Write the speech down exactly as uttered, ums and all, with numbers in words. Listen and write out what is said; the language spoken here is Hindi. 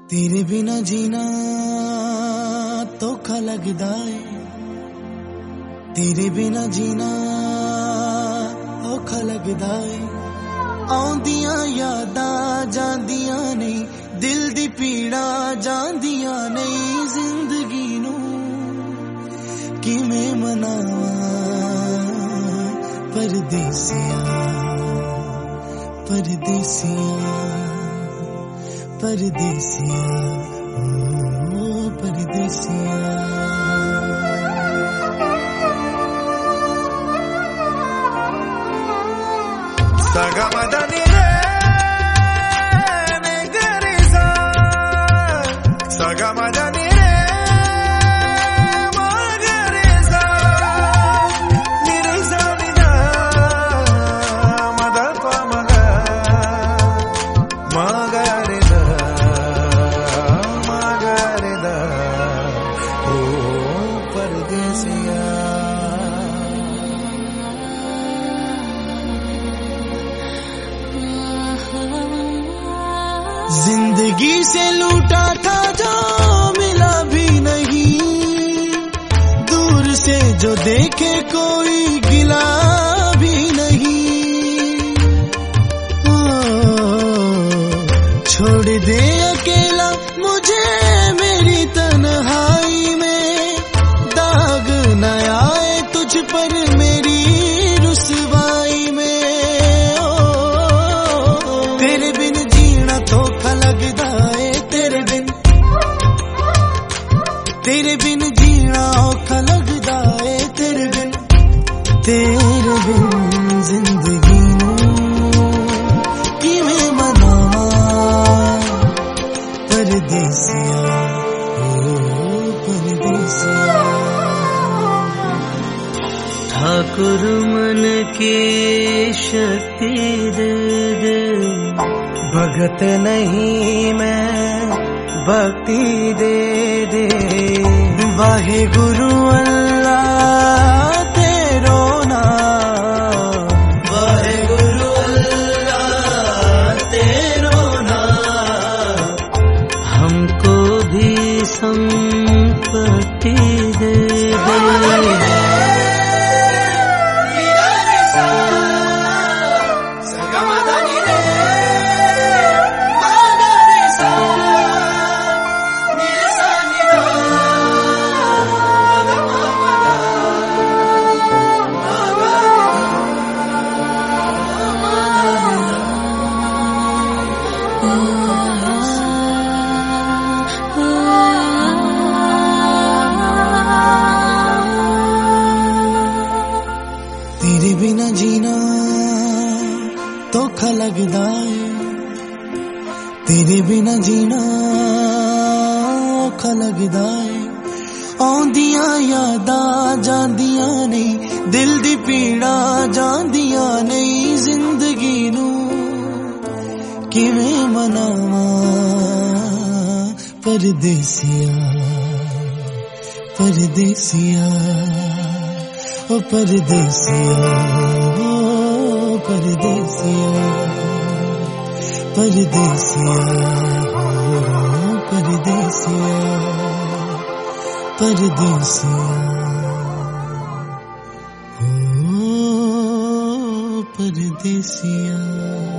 तेरे बिना जीना धोखा लगदा है, तेरे बिना जीना औखा लगदा है। आउंदियां यादां जांदियां नहीं, दिल दी पीड़ा जांदियां नहीं। जिंदगी नू किवें मनावां परदेसिया, परदेसिया, परदेसिया, ओ परदेसिया। Saga madani re megareza, saga madani re magareza, nireza nida madapa maga magareza magareza, oh pardesiya। जिंदगी से लूटा था जो मिला भी नहीं, दूर से जो देखे कोई गिला भी नहीं। ओ, छोड़ दे अकेला मुझे मेरी तन्हाई में, दाग न आए तुझ पर मेरी रुसवाई में। ओ, तेरे बिन जीना धोखा लगदा है, तेरे बिन तेरे बिन जीना औखा लगदा है, तेरे बिन तेरे बिन जिंदगी नू किवें मनावां परदेसिया, ओ परदेसिया। ठाकुर मन की शक्ति दे दे, भगत नहीं मैं भक्ति दे दे। वाहे गुरु अल्लाह तेरो नाम, वाहे गुरु अल्लाह तेरो नाम। हमको भी संपत्ति दे दे। तेरे बिना जीना धोखा लगदा है, तेरे बिना जीना औखा लगदा है। आउंदियां यादां जांदियां नहीं, दिल दी पीड़ा जांदियां नहीं। जिंदगी नू किवें मनावां परदेसिया, परदेसिया, ओ परदेसिया, ओ परदेसिया, परदेसिया, ओ परदेसिया, परदेसिया, ओ परदेसिया।